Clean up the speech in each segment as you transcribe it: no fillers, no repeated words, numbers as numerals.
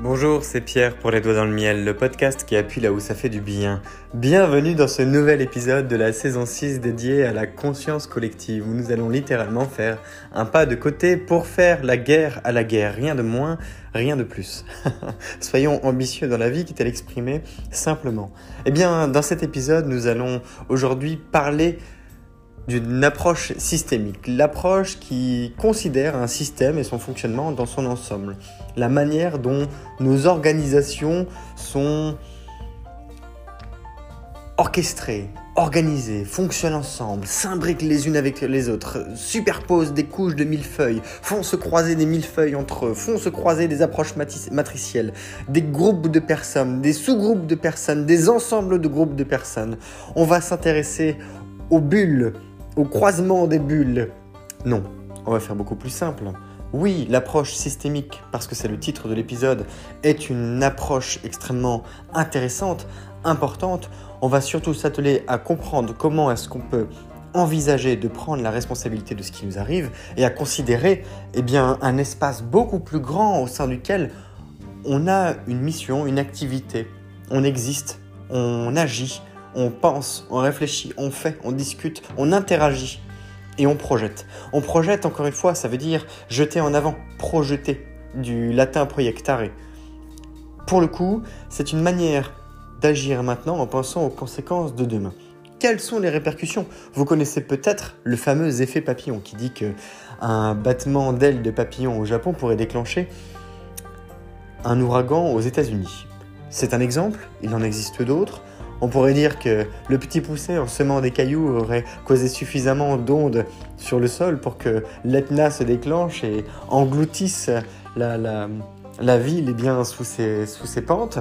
Bonjour, c'est Pierre pour Les Doigts dans le Miel, le podcast qui appuie là où ça fait du bien. Bienvenue dans ce nouvel épisode de la saison 6 dédié à la conscience collective, où nous allons littéralement faire un pas de côté pour faire la guerre à la guerre. Rien de moins, rien de plus. Soyons ambitieux dans la vie, quitte à l'exprimer simplement. Eh bien, dans cet épisode, nous allons aujourd'hui parler d'une approche systémique, l'approche qui considère un système et son fonctionnement dans son ensemble, la manière dont nos organisations sont orchestrées, organisées, fonctionnent ensemble, s'imbriquent les unes avec les autres, superposent des couches de millefeuilles, font se croiser des millefeuilles entre eux, font se croiser des approches matricielles, des groupes de personnes, des sous-groupes de personnes, des ensembles de groupes de personnes. On va s'intéresser aux bulles, au croisement des bulles. Non, on va faire beaucoup plus simple. Oui, l'approche systémique, parce que c'est le titre de l'épisode, est une approche extrêmement intéressante, importante. On va surtout s'atteler à comprendre comment est-ce qu'on peut envisager de prendre la responsabilité de ce qui nous arrive et à considérer un espace beaucoup plus grand au sein duquel on a une mission, une activité. On existe, on agit, on pense, on réfléchit, on fait, on discute, on interagit et on projette. On projette, encore une fois, ça veut dire jeter en avant, projeter, du latin proiectare. Pour le coup, c'est une manière d'agir maintenant en pensant aux conséquences de demain. Quelles sont les répercussions ? Vous connaissez peut-être le fameux effet papillon qui dit qu'un battement d'ailes de papillon au Japon pourrait déclencher un ouragan aux États-Unis. C'est un exemple, il en existe d'autres. On pourrait dire que le petit poucet en semant des cailloux aurait causé suffisamment d'ondes sur le sol pour que l'Etna se déclenche et engloutisse la ville sous ses pentes.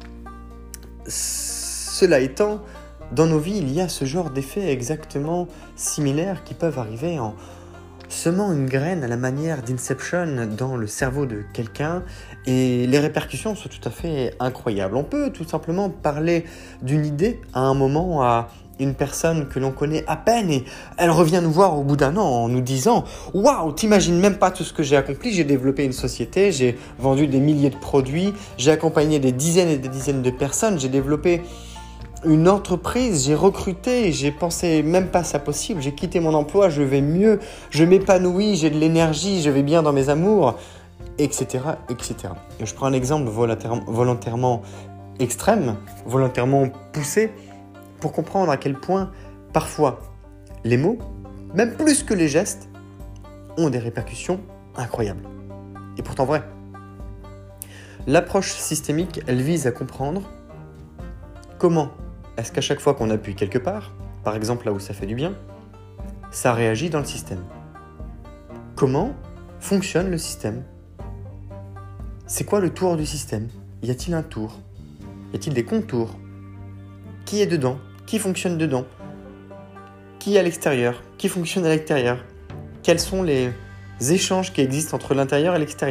Cela étant, dans nos vies, il y a ce genre d'effets exactement similaires qui peuvent arriver en semant une graine à la manière d'Inception dans le cerveau de quelqu'un, et les répercussions sont tout à fait incroyables. On peut tout simplement parler d'une idée à un moment à une personne que l'on connaît à peine et elle revient nous voir au bout d'un an en nous disant « Waouh, t'imagines même pas tout ce que j'ai accompli, j'ai développé une société, j'ai vendu des milliers de produits, j'ai accompagné des dizaines et des dizaines de personnes, j'ai développé une entreprise, j'ai recruté, j'ai pensé même pas ça possible, j'ai quitté mon emploi, je vais mieux, je m'épanouis, j'ai de l'énergie, je vais bien dans mes amours, etc. etc. Et je prends un exemple volontairement extrême, volontairement poussé, pour comprendre à quel point, parfois, les mots, même plus que les gestes, ont des répercussions incroyables. Et pourtant vrai. L'approche systémique, elle vise à comprendre comment est-ce qu'à chaque fois qu'on appuie quelque part, par exemple là où ça fait du bien, ça réagit dans le système. Comment fonctionne le système ? C'est quoi le tour du système ? Y a-t-il un tour ? Y a-t-il des contours ? Qui est dedans ? Qui fonctionne dedans ? Qui est à l'extérieur ? Qui fonctionne à l'extérieur ? Quels sont les échanges qui existent entre l'intérieur et l'extérieur ?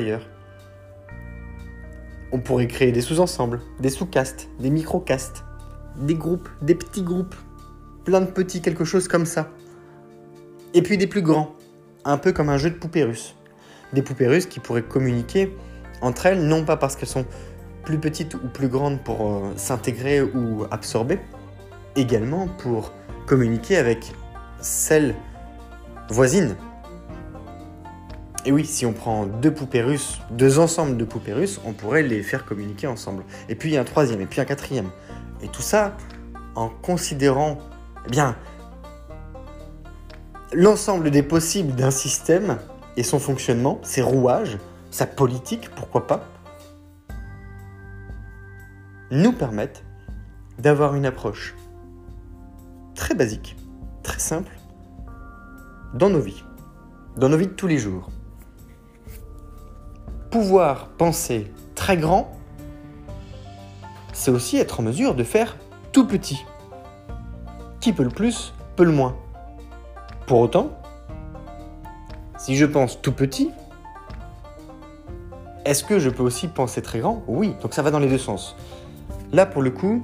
On pourrait créer des sous-ensembles, des sous-castes, des micro-castes, des groupes, des petits groupes, plein de petits quelque chose comme ça. Et puis des plus grands, un peu comme un jeu de poupées russes. Des poupées russes qui pourraient communiquer entre elles, non pas parce qu'elles sont plus petites ou plus grandes pour s'intégrer ou absorber, également pour communiquer avec celles voisines. Et oui, si on prend deux ensembles de poupées russes, on pourrait les faire communiquer ensemble. Et puis un troisième, et puis un quatrième. Et tout ça en considérant l'ensemble des possibles d'un système et son fonctionnement, ses rouages, sa politique, pourquoi pas, nous permettent d'avoir une approche très basique, très simple, dans nos vies de tous les jours. Pouvoir penser très grand, c'est aussi être en mesure de faire tout petit. Qui peut le plus, peut le moins. Pour autant, si je pense tout petit, est-ce que je peux aussi penser très grand ? Oui, donc ça va dans les deux sens. Là, pour le coup,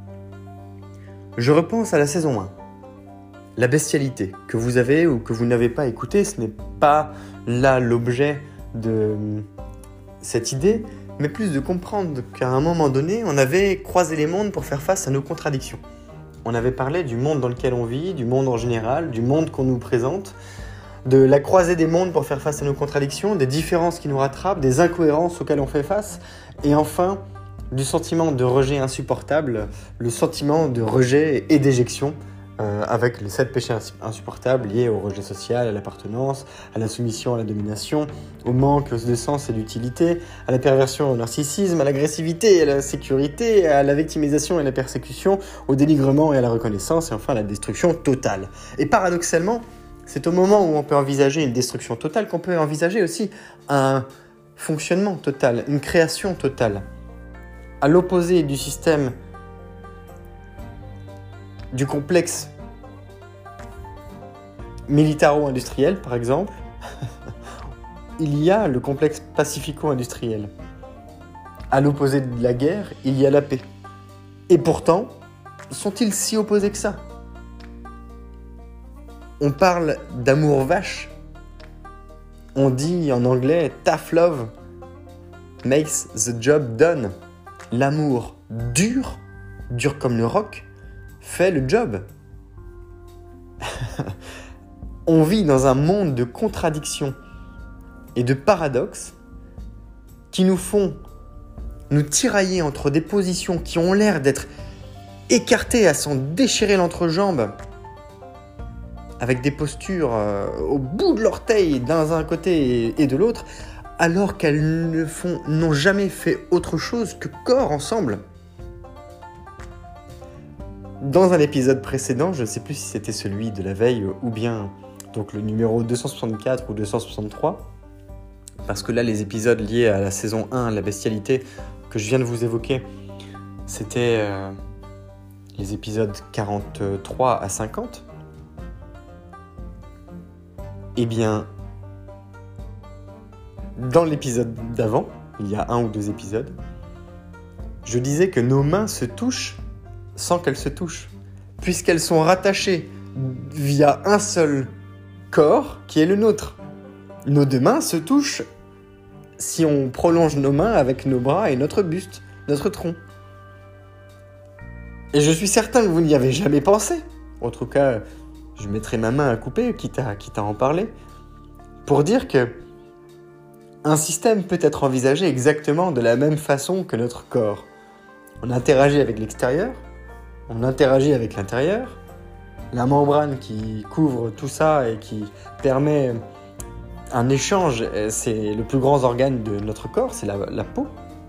je repense à la saison 1. La bestialité que vous avez ou que vous n'avez pas écouté, ce n'est pas là l'objet de cette idée, mais plus de comprendre qu'à un moment donné, on avait croisé les mondes pour faire face à nos contradictions. On avait parlé du monde dans lequel on vit, du monde en général, du monde qu'on nous présente, de la croisée des mondes pour faire face à nos contradictions, des différences qui nous rattrapent, des incohérences auxquelles on fait face, et enfin, du sentiment de rejet insupportable, le sentiment de rejet et d'éjection, avec les 7 péchés insupportables liés au rejet social, à l'appartenance, à la soumission, à la domination, au manque de sens et d'utilité, à la perversion, au narcissisme, à l'agressivité et à la sécurité, à la victimisation et à la persécution, au dénigrement et à la reconnaissance, et enfin à la destruction totale. Et paradoxalement, c'est au moment où on peut envisager une destruction totale qu'on peut envisager aussi un fonctionnement total, une création totale. À l'opposé du système du complexe militaro-industriel, par exemple, il y a le complexe pacifico-industriel. À l'opposé de la guerre, il y a la paix. Et pourtant, sont-ils si opposés que ça ? On parle d'amour vache. On dit en anglais « tough love makes the job done ». L'amour dur comme le roc, fait le job. On vit dans un monde de contradictions et de paradoxes qui nous font nous tirailler entre des positions qui ont l'air d'être écartées à s'en déchirer l'entrejambe, avec des postures au bout de l'orteil d'un côté et de l'autre, alors qu'elles n'ont jamais fait autre chose que corps ensemble. Dans un épisode précédent, je ne sais plus si c'était celui de la veille ou bien donc le numéro 264 ou 263, parce que là les épisodes liés à la saison 1, la bestialité, que je viens de vous évoquer, c'était les épisodes 43 à 50. Eh bien, dans l'épisode d'avant, il y a 1 ou 2 épisodes, je disais que nos mains se touchent sans qu'elles se touchent, puisqu'elles sont rattachées via un seul corps qui est le nôtre. Nos 2 mains se touchent si on prolonge nos mains avec nos bras et notre buste, notre tronc. Et je suis certain que vous n'y avez jamais pensé. En tout cas, je mettrai ma main à couper, quitte à en parler, pour dire que un système peut être envisagé exactement de la même façon que notre corps. On interagit avec l'extérieur, on interagit avec l'intérieur. La membrane qui couvre tout ça et qui permet un échange, c'est le plus grand organe de notre corps, c'est la peau.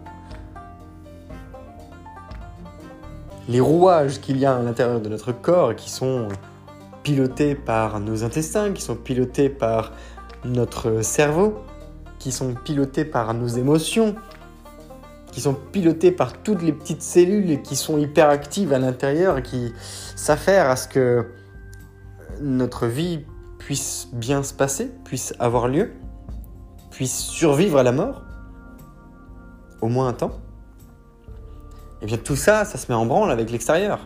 Les rouages qu'il y a à l'intérieur de notre corps qui sont pilotés par nos intestins, qui sont pilotés par notre cerveau, qui sont pilotés par nos émotions, qui sont pilotés par toutes les petites cellules qui sont hyperactives à l'intérieur et qui s'affairent à ce que notre vie puisse bien se passer, puisse avoir lieu, puisse survivre à la mort, au moins un temps. Et bien tout ça, ça se met en branle avec l'extérieur.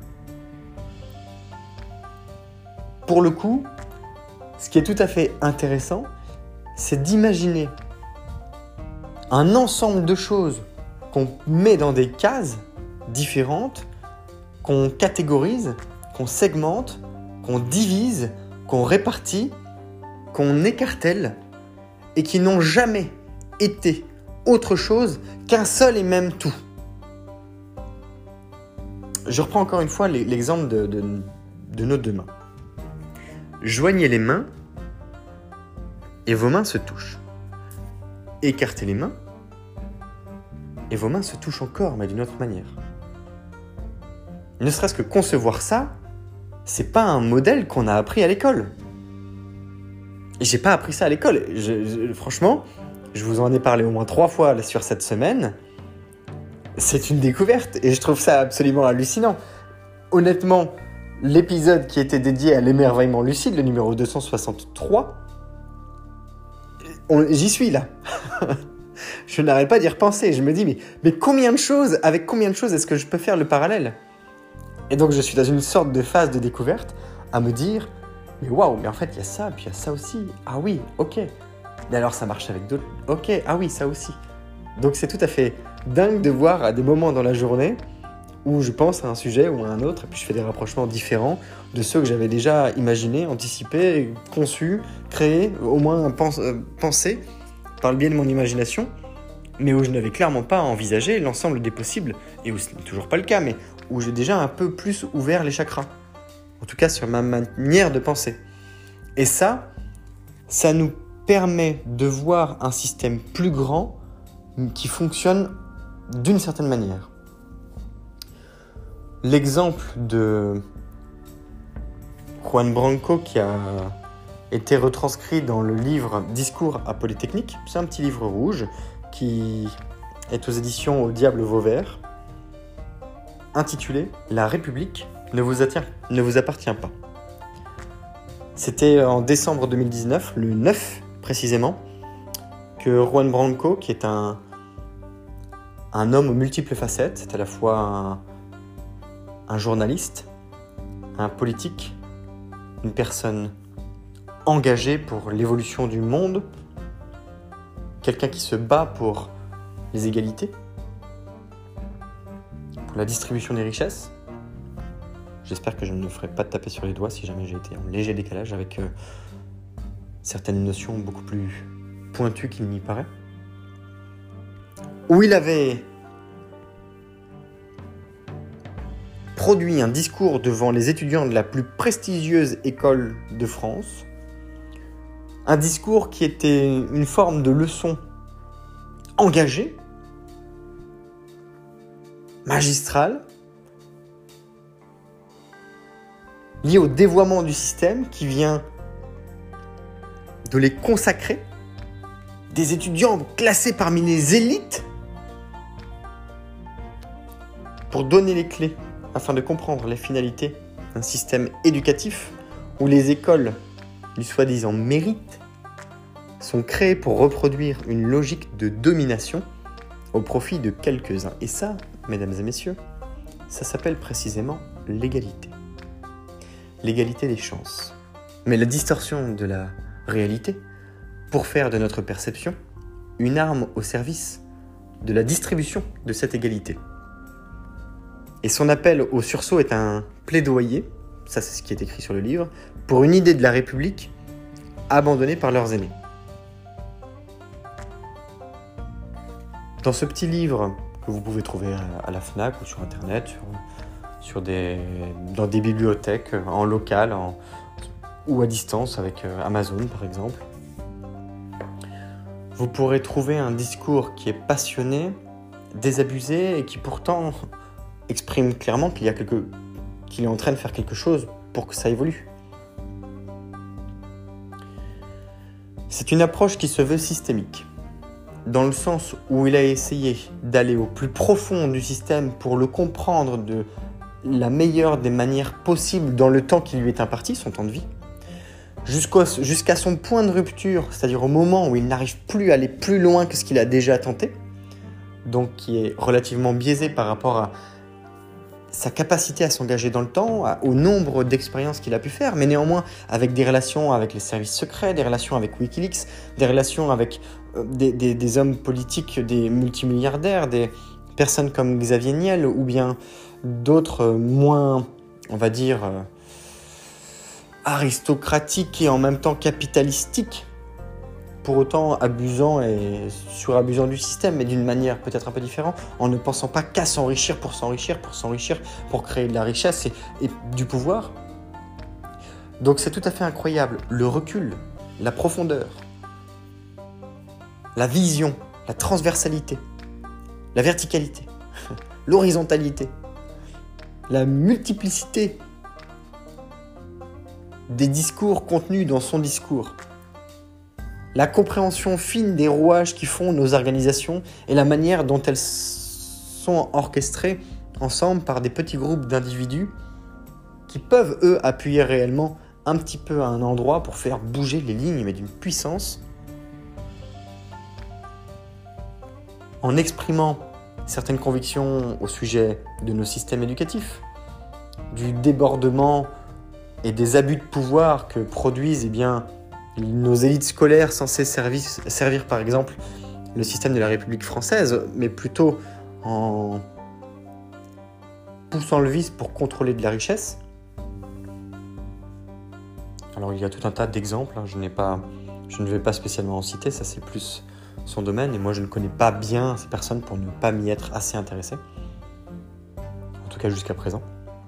Pour le coup, ce qui est tout à fait intéressant, c'est d'imaginer un ensemble de choses qu'on met dans des cases différentes, qu'on catégorise, qu'on segmente, qu'on divise, qu'on répartit, qu'on écartèle, et qui n'ont jamais été autre chose qu'un seul et même tout. Je reprends encore une fois l'exemple de nos 2 mains. Joignez les mains et vos mains se touchent. Écartez les mains et vos mains se touchent encore, mais d'une autre manière. Ne serait-ce que concevoir ça, c'est pas un modèle qu'on a appris à l'école. Et j'ai pas appris ça à l'école. Franchement, je vous en ai parlé au moins 3 fois là, sur cette semaine. C'est une découverte et je trouve ça absolument hallucinant. Honnêtement, l'épisode qui était dédié à l'émerveillement lucide, le numéro 263, j'y suis là. Je n'arrête pas d'y repenser. Je me dis, mais combien de choses, avec combien de choses est-ce que je peux faire le parallèle ? Et donc je suis dans une sorte de phase de découverte à me dire, mais waouh, mais en fait il y a ça, puis il y a ça aussi. Ah oui, ok. Mais alors ça marche avec d'autres. Ok, ah oui, ça aussi. Donc c'est tout à fait dingue de voir à des moments dans la journée où je pense à un sujet ou à un autre, et puis je fais des rapprochements différents de ceux que j'avais déjà imaginés, anticipés, conçus, créés, au moins pensés par le biais de mon imagination, mais où je n'avais clairement pas envisagé l'ensemble des possibles, et où ce n'est toujours pas le cas, mais où j'ai déjà un peu plus ouvert les chakras. En tout cas sur ma manière de penser. Et ça nous permet de voir un système plus grand qui fonctionne d'une certaine manière. L'exemple de Juan Branco qui a été retranscrit dans le livre Discours à Polytechnique, c'est un petit livre rouge qui est aux éditions Au Diable Vauvert, intitulé « La République ne vous appartient pas ». C'était en décembre 2019, le 9 précisément, que Juan Branco, qui est un homme aux multiples facettes, c'est à la fois un journaliste, un politique, une personne engagée pour l'évolution du monde, quelqu'un qui se bat pour les égalités, pour la distribution des richesses. J'espère que je ne me ferai pas taper sur les doigts si jamais j'ai été en léger décalage avec certaines notions beaucoup plus pointues qu'il n'y paraît. Où il avait produit un discours devant les étudiants de la plus prestigieuse école de France, un discours qui était une forme de leçon engagée, magistrale, liée au dévoiement du système qui vient de les consacrer, des étudiants classés parmi les élites, pour donner les clés afin de comprendre les finalités d'un système éducatif où les écoles du soi-disant mérite sont créées pour reproduire une logique de domination au profit de quelques-uns. Et ça, mesdames et messieurs, ça s'appelle précisément l'égalité. L'égalité des chances. Mais la distorsion de la réalité pour faire de notre perception une arme au service de la distribution de cette égalité. Et son appel au sursaut est un plaidoyer, ça c'est ce qui est écrit sur le livre, pour une idée de la République abandonnée par leurs aînés. Dans ce petit livre que vous pouvez trouver à la FNAC ou sur Internet, dans des bibliothèques en local ou à distance avec Amazon par exemple, vous pourrez trouver un discours qui est passionné, désabusé et qui pourtant exprime clairement qu'il est en train de faire quelque chose pour que ça évolue. C'est une approche qui se veut systémique, dans le sens où il a essayé d'aller au plus profond du système pour le comprendre de la meilleure des manières possibles dans le temps qui lui est imparti, son temps de vie, jusqu'à son point de rupture, c'est-à-dire au moment où il n'arrive plus à aller plus loin que ce qu'il a déjà tenté, donc qui est relativement biaisé par rapport à sa capacité à s'engager dans le temps, au nombre d'expériences qu'il a pu faire, mais néanmoins avec des relations avec les services secrets, des relations avec Wikileaks, des relations avec des hommes politiques, des multimilliardaires, des personnes comme Xavier Niel, ou bien d'autres moins, on va dire, aristocratiques et en même temps capitalistiques, pour autant abusant et surabusant du système, mais d'une manière peut-être un peu différente, en ne pensant pas qu'à s'enrichir, pour créer de la richesse et du pouvoir. Donc c'est tout à fait incroyable, le recul, la profondeur, la vision, la transversalité, la verticalité, l'horizontalité, la multiplicité des discours contenus dans son discours. La compréhension fine des rouages qui font nos organisations et la manière dont elles sont orchestrées ensemble par des petits groupes d'individus qui peuvent, eux, appuyer réellement un petit peu à un endroit pour faire bouger les lignes, mais d'une puissance, en exprimant certaines convictions au sujet de nos systèmes éducatifs, du débordement et des abus de pouvoir que produisent nos élites scolaires censées servir par exemple le système de la République française, mais plutôt en poussant le vice pour contrôler de la richesse. Alors il y a tout un tas d'exemples, je ne vais pas spécialement en citer, ça c'est plus son domaine, et moi je ne connais pas bien ces personnes pour ne pas m'y être assez intéressé, en tout cas jusqu'à présent.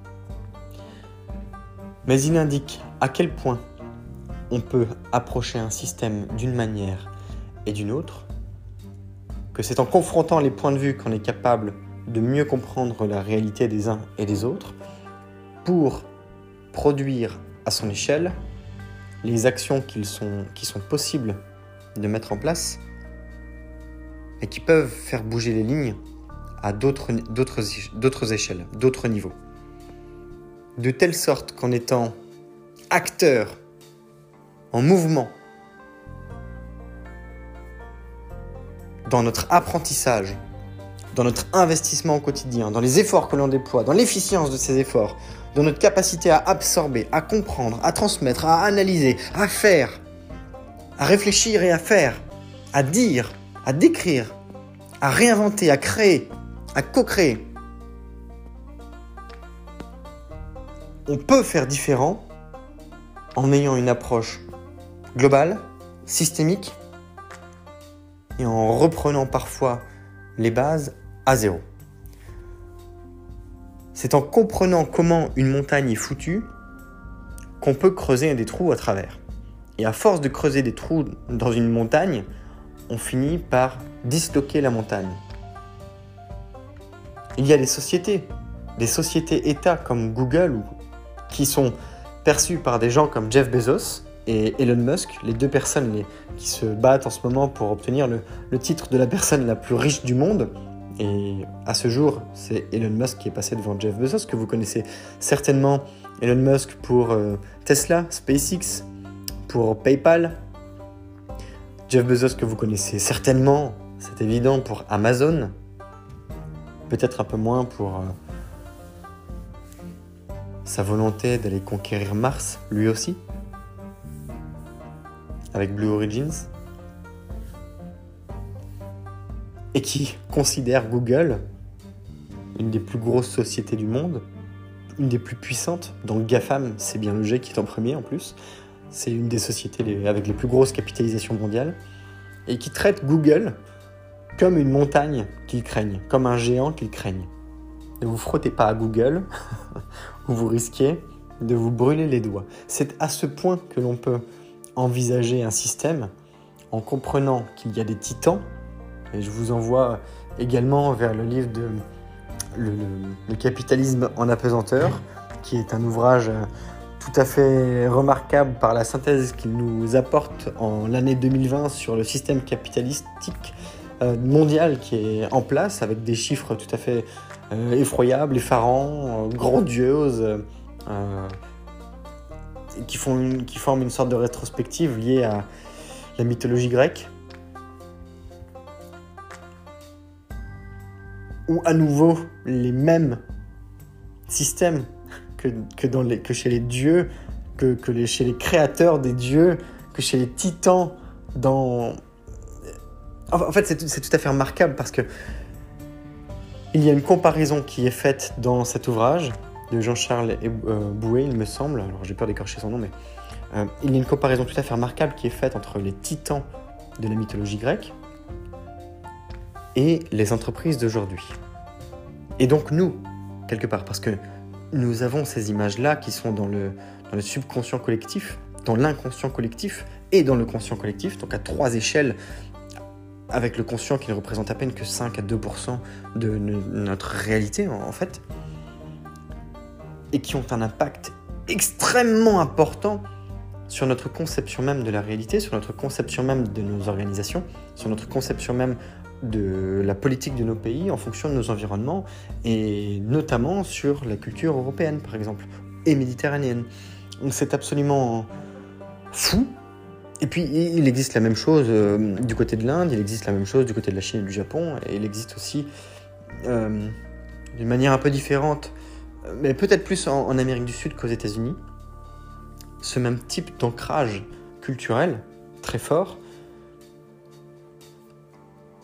Mais il indique à quel point on peut approcher un système d'une manière et d'une autre, que c'est en confrontant les points de vue qu'on est capable de mieux comprendre la réalité des uns et des autres pour produire à son échelle les actions qui sont possibles de mettre en place et qui peuvent faire bouger les lignes à d'autres échelles, d'autres niveaux. De telle sorte qu'en étant acteur, en mouvement, dans notre apprentissage, dans notre investissement au quotidien, dans les efforts que l'on déploie, dans l'efficience de ces efforts, dans notre capacité à absorber, à comprendre, à transmettre, à analyser, à faire, à réfléchir et à faire, à dire, à décrire, à réinventer, à créer, à co-créer. On peut faire différent en ayant une approche globale, systémique, et en reprenant parfois les bases à zéro. C'est en comprenant comment une montagne est foutue qu'on peut creuser des trous à travers. Et à force de creuser des trous dans une montagne, on finit par disloquer la montagne. Il y a des sociétés États comme Google, qui sont perçues par des gens comme Jeff Bezos et Elon Musk, les deux personnes qui se battent en ce moment pour obtenir le titre de la personne la plus riche du monde. Et à ce jour, c'est Elon Musk qui est passé devant Jeff Bezos, que vous connaissez certainement. Elon Musk pour Tesla, SpaceX, pour PayPal. Jeff Bezos que vous connaissez certainement, c'est évident, pour Amazon. Peut-être un peu moins pour sa volonté d'aller conquérir Mars, lui aussi, avec Blue Origins. Et qui considère Google une des plus grosses sociétés du monde, une des plus puissantes. Dans le GAFAM, c'est bien le G qui est en premier en plus. C'est une des sociétés avec les plus grosses capitalisations mondiales, et qui traite Google comme une montagne qu'ils craignent, comme un géant qu'ils craignent. Ne vous frottez pas à Google, ou vous risquez de vous brûler les doigts. C'est à ce point que l'on peut envisager un système en comprenant qu'il y a des titans. Et je vous envoie également vers le livre de le capitalisme en apesanteur, qui est un ouvrage tout à fait remarquable par la synthèse qu'il nous apporte en l'année 2020 sur le système capitalistique mondial qui est en place, avec des chiffres tout à fait effroyables, effarants, grandioses, qui forment une sorte de rétrospective liée à la mythologie grecque, où à nouveau les mêmes systèmes que chez les dieux, chez les créateurs des dieux, que chez les titans En fait, c'est tout à fait remarquable parce que il y a une comparaison qui est faite dans cet ouvrage de Jean-Charles Bouet, il me semble. Alors, j'ai peur d'écorcher son nom, mais il y a une comparaison tout à fait remarquable qui est faite entre les titans de la mythologie grecque et les entreprises d'aujourd'hui. Et donc nous, quelque part, parce que nous avons ces images-là qui sont dans le subconscient collectif, dans l'inconscient collectif et dans le conscient collectif, donc à 3 échelles, avec le conscient qui ne représente à peine que 5 à 2% de notre réalité, en fait, et qui ont un impact extrêmement important sur notre conception même de la réalité, sur notre conception même de nos organisations, sur notre conception même de la politique de nos pays en fonction de nos environnements, et notamment sur la culture européenne, par exemple, et méditerranéenne. C'est absolument fou. Et puis, il existe la même chose du côté de l'Inde, il existe la même chose du côté de la Chine et du Japon, et il existe aussi, d'une manière un peu différente, mais peut-être plus en Amérique du Sud qu'aux États-Unis, ce même type d'ancrage culturel très fort,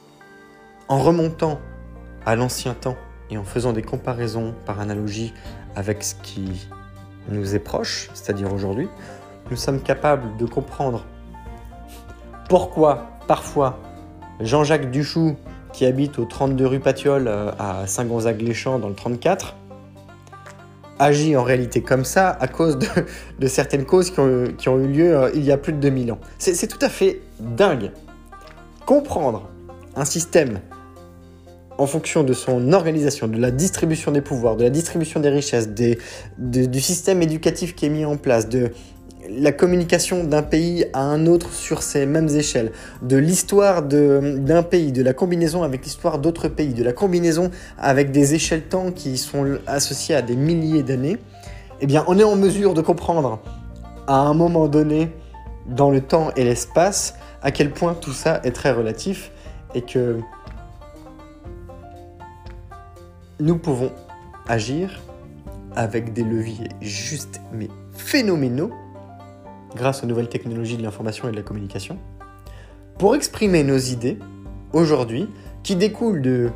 En remontant à l'ancien temps et en faisant des comparaisons par analogie avec ce qui nous est proche, c'est-à-dire aujourd'hui, nous sommes capables de comprendre pourquoi, parfois, Jean-Jacques Duchoux, qui habite au 32 rue Patiole à Saint-Gonzague-les-Champs dans le 34, agit en réalité comme ça à cause de certaines causes qui ont eu lieu il y a plus de 2000 ans. C'est tout à fait dingue. Comprendre un système en fonction de son organisation, de la distribution des pouvoirs, de la distribution des richesses, du système éducatif qui est mis en place, de la communication d'un pays à un autre sur ces mêmes échelles, de l'histoire d'un pays, de la combinaison avec l'histoire d'autres pays, de la combinaison avec des échelles temps qui sont associées à des milliers d'années, eh bien, on est en mesure de comprendre à un moment donné, dans le temps et l'espace, à quel point tout ça est très relatif et que nous pouvons agir avec des leviers juste mais phénoménaux grâce aux nouvelles technologies de l'information et de la communication, pour exprimer nos idées, aujourd'hui, qui découlent de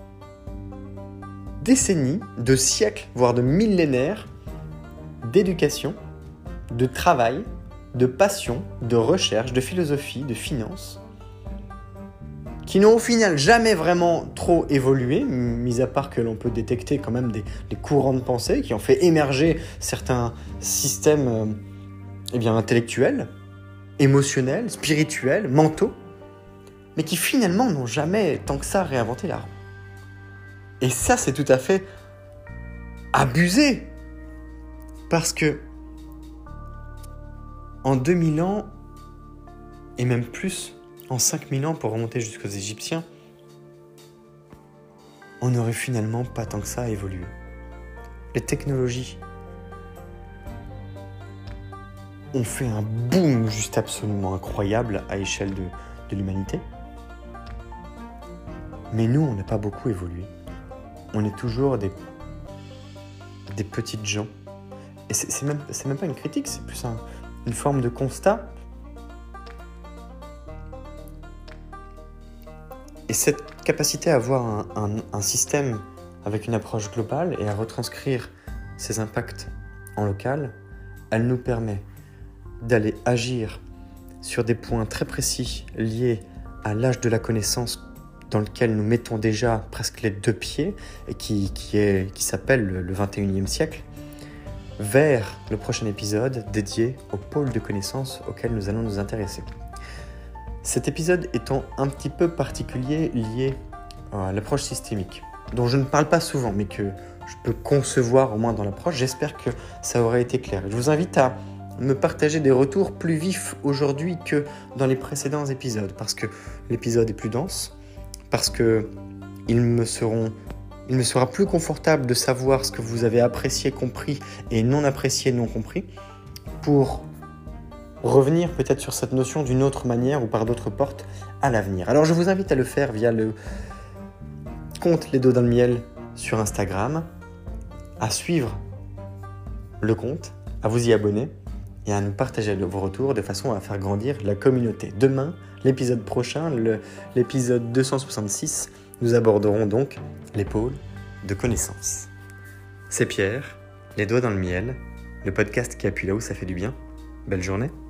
décennies, de siècles, voire de millénaires d'éducation, de travail, de passion, de recherche, de philosophie, de finance, qui n'ont au final jamais vraiment trop évolué, mis à part que l'on peut détecter quand même des courants de pensée qui ont fait émerger certains systèmes intellectuels, émotionnels, spirituels, mentaux, mais qui finalement n'ont jamais tant que ça réinventé la roue. Et ça, c'est tout à fait abusé, parce que en 2000 ans, et même plus, en 5000 ans pour remonter jusqu'aux Égyptiens, on n'aurait finalement pas tant que ça évolué. Les technologies ont fait un boom juste absolument incroyable à échelle de l'humanité. Mais nous, on n'a pas beaucoup évolué. On est toujours des petites gens. Et c'est même pas une critique, c'est plus une forme de constat. Et cette capacité à avoir un système avec une approche globale et à retranscrire ses impacts en local, elle nous permet d'aller agir sur des points très précis liés à l'âge de la connaissance dans lequel nous mettons déjà presque les 2 pieds et qui s'appelle le 21e siècle, vers le prochain épisode dédié au pôle de connaissances auquel nous allons nous intéresser. Cet épisode étant un petit peu particulier lié à l'approche systémique, dont je ne parle pas souvent, mais que je peux concevoir au moins dans l'approche, j'espère que ça aura été clair. Je vous invite à me partager des retours plus vifs aujourd'hui que dans les précédents épisodes, parce que l'épisode est plus dense, parce que il me sera plus confortable de savoir ce que vous avez apprécié, compris, et non apprécié, non compris, pour revenir peut-être sur cette notion d'une autre manière ou par d'autres portes à l'avenir. Alors je vous invite à le faire via le compte Les Dos dans le Miel sur Instagram, à suivre le compte, à vous y abonner et à nous partager vos retours de façon à faire grandir la communauté. Demain, l'épisode prochain, l'épisode 266, nous aborderons donc les pôles de connaissances. C'est Pierre, Les Doigts dans le Miel, le podcast qui appuie là où ça fait du bien. Belle journée.